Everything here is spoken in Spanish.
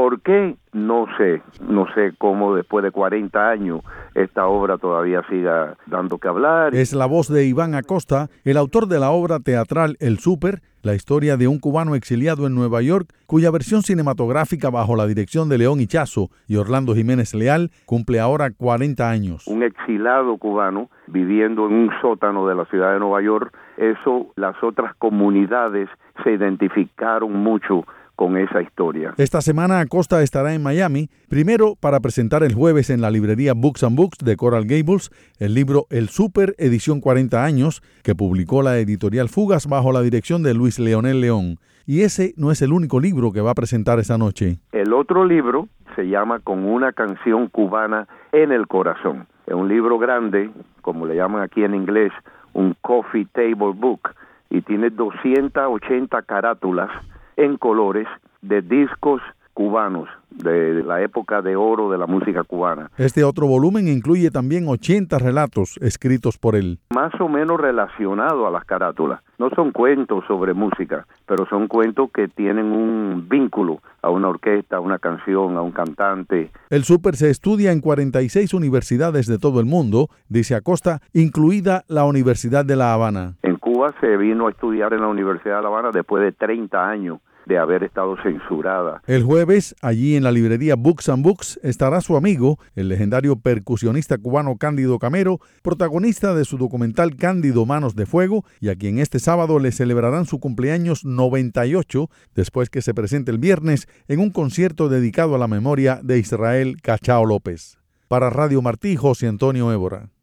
¿Por qué? No sé cómo después de 40 años esta obra todavía siga dando que hablar. Es la voz de Iván Acosta, el autor de la obra teatral El Súper, la historia de un cubano exiliado en Nueva York, cuya versión cinematográfica bajo la dirección de León Ichazo y Orlando Jiménez Leal cumple ahora 40 años. Un exilado cubano viviendo en un sótano de la ciudad de Nueva York, eso las otras comunidades se identificaron mucho con esa historia. Esta semana Acosta estará en Miami, primero para presentar el jueves en la librería Books and Books de Coral Gables el libro El Súper, edición 40 años, que publicó la editorial Fugas bajo la dirección de Luis Leonel León. Y ese no es el único libro que va a presentar esa noche. El otro libro se llama Con una canción cubana en el corazón. Es un libro grande, como le llaman aquí en inglés, un coffee table book, y tiene 280 carátulas en colores de discos cubanos de la época de oro de la música cubana. Este otro volumen incluye también 80 relatos escritos por él. Más o menos relacionados a las carátulas. No son cuentos sobre música, pero son cuentos que tienen un vínculo a una orquesta, a una canción, a un cantante. El Súper se estudia en 46 universidades de todo el mundo, dice Acosta, incluida la Universidad de La Habana. En Cuba se vino a estudiar en la Universidad de La Habana después de 30 años de haber estado censurada. El jueves, allí en la librería Books and Books, estará su amigo, el legendario percusionista cubano Cándido Camero, protagonista de su documental Cándido Manos de Fuego, y a quien este sábado le celebrarán su cumpleaños 98, después que se presente el viernes en un concierto dedicado a la memoria de Israel Cachao López. Para Radio Martí, José Antonio Évora.